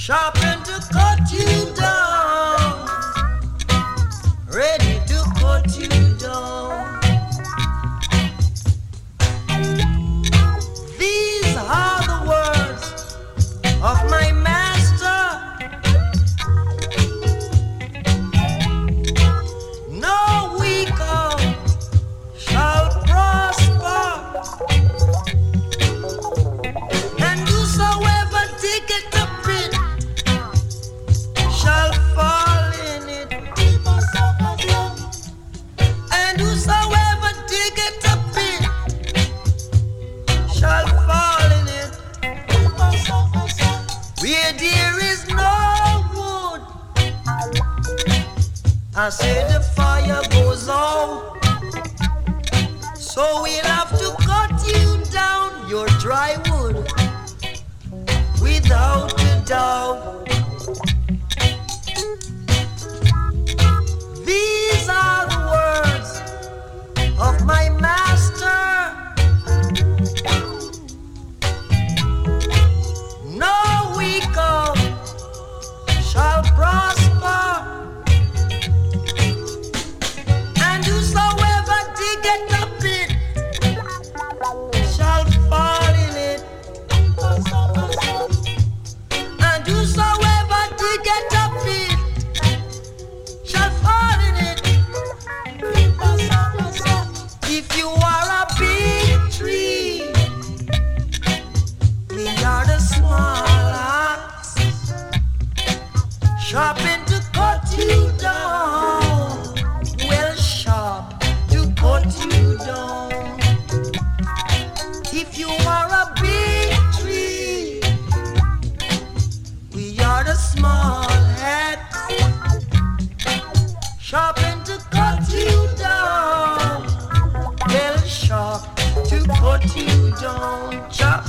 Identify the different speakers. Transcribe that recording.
Speaker 1: sharpened to cut you down, ready to cut you down. These are the words of my master. No weaker shall prosper, and whosoever diggeth a pit shall fall in it, and whosoever diggeth a pit shall fall in it. Where there is no wood, I say the fire goes out. So we'll have to cut you down, your dry wood, without a doubt. These are the words of my master. No weaker shall prosper, and whosoever diggeth a pit shall fall in it, and whosoever diggeth a pit shall fall in it. If you are a big tree, we are the small axe, sharpened to cut you down, well sharp to cut you down. If you are a big tree, we are the small axe, sharpened to cut you down, well sharp to cut you down. Chop